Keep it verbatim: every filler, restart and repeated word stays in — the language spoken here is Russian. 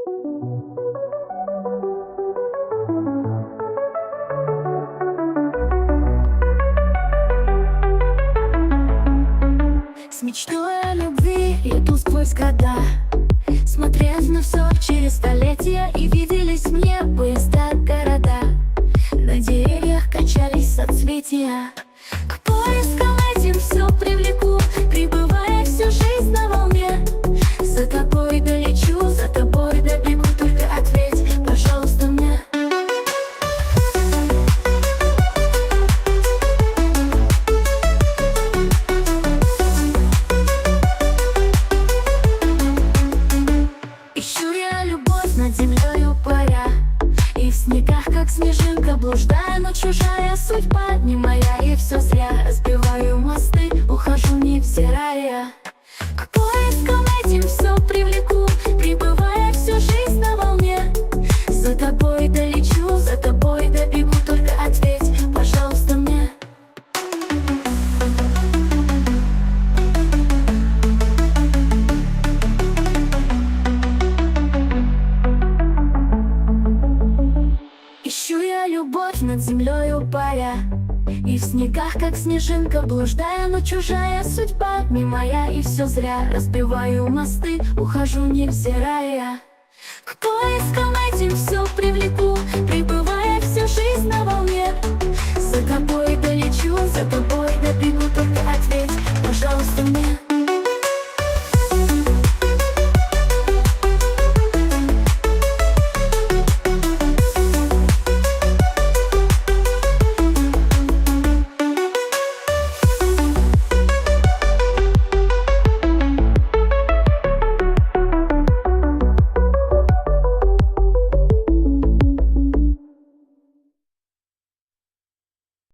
С мечтой о любви иду сквозь года, смотрев на все через столетия, и виделись мне поезда, города. На деревьях качались соцветия. К поискам этим все привлеку, пребывая всю жизнь на волне. За тобой долечу, за тобой добегу, только ответь, пожалуйста, мне. Ищу я любовь над землею паря, и в снегах, как снежинка, блуждаю, но чужая судьба не моя, и все зря. Разбиваю мосты, ухожу, невзирая. К поискам этим все привлеку, пребывая всю жизнь на волне. За тобой долечу, за тобой добегу, только ответь, пожалуйста, мне. Ищу я любовь над землею паря, и в снегах, как снежинка, блуждая, но чужая судьба не моя, и все зря. Разбиваю мосты, ухожу, невзирая. К поискам